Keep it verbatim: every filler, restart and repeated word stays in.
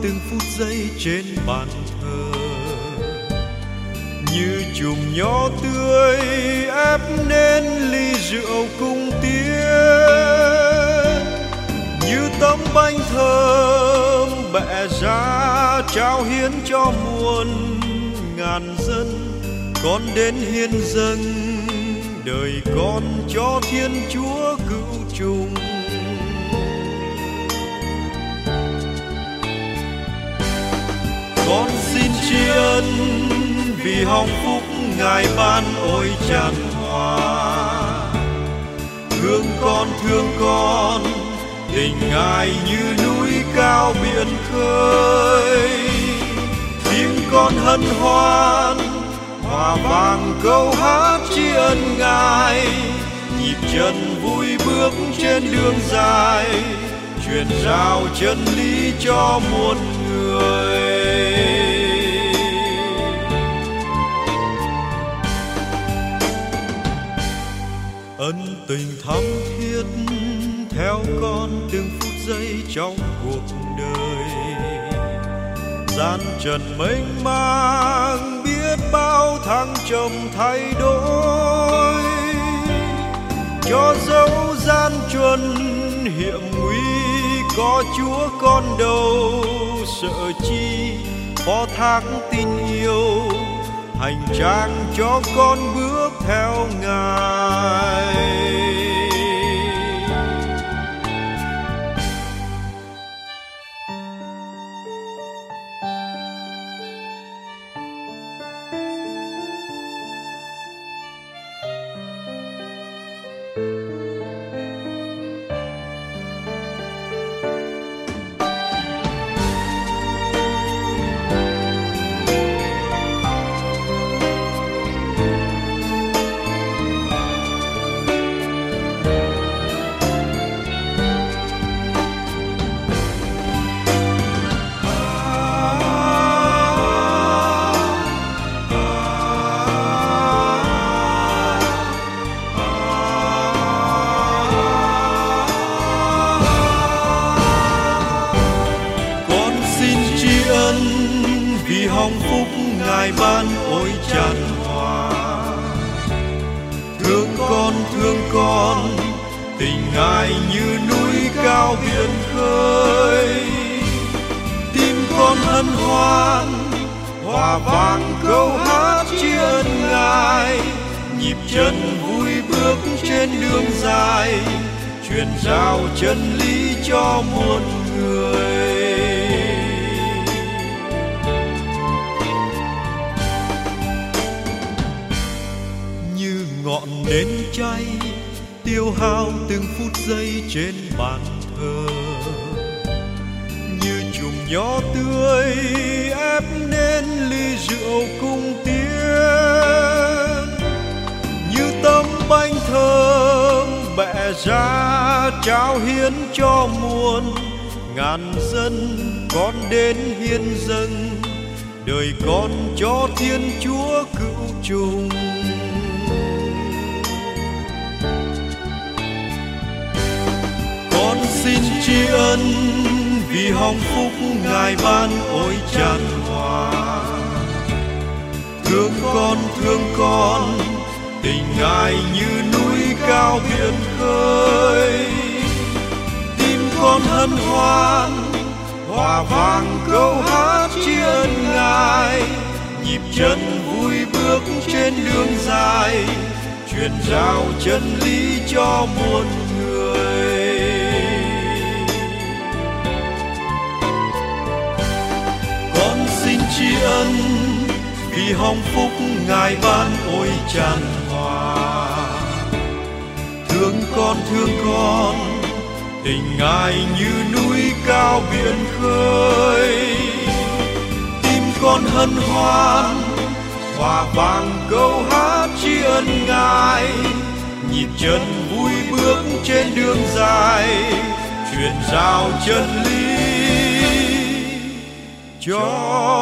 từng phút giây trên bàn thờ, như chùm nho tươi ép nên ly rượu cung tiến, như tấm bánh thơm bẹ ra trao hiến cho muôn ngàn dân. Con đến hiến dâng đời con cho Thiên Chúa cửu trùng. Con xin tri ân vì hồng phúc Ngài ban ôi tràn hòa. Thương con thương con, tình Ngài như núi cao biển khơi. Tim con hân hoan, hòa vang câu hát tri ân Ngài. Nhịp chân vui bước trên đường dài, truyền rao chân lý cho muôn người. Ân tình thắm thiết theo con từng phút giây trong cuộc đời. Gian trần mênh mang biết bao thăng trầm thay đổi, cho dấu gian truân hiểm nguy có Chúa con đâu sợ chi. Phó thác tin yêu hành trang cho con bước theo Ngài. Vì hồng phúc Ngài ban ôi tràn hòa. Thương con thương con, tình Ngài như núi cao biển khơi. Tim con hân hoan, hòa vang câu hát tri ân Ngài. Nhịp chân vui bước trên đường dài, truyền rao chân lý cho muôn người. Ngọn nến cháy tiêu hao từng phút giây trên bàn thờ, như chùm nho tươi ép nên ly rượu cung tiến, như tấm bánh thơm bẹ ra trao hiến cho muôn ngàn dân. Con đến hiến dâng đời con cho Thiên Chúa cửu trùng. Xin tri ân vì hồng phúc Ngài ban ôi tràn hòa. Thương con thương con, tình Ngài như núi cao biển khơi. Tim con hân hoan, hòa vang câu hát tri ân Ngài. Nhịp chân vui bước trên đường dài, truyền rao chân lý cho muôn người. Xin tri ân vì hồng phúc Ngài ban ôi tràn hòa. Thương con thương con, tình Ngài như núi cao biển khơi. Tim con hân hoan, hòa vang câu hát tri ân Ngài. Nhịp chân vui bước trên đường dài, truyền rao chân lý cho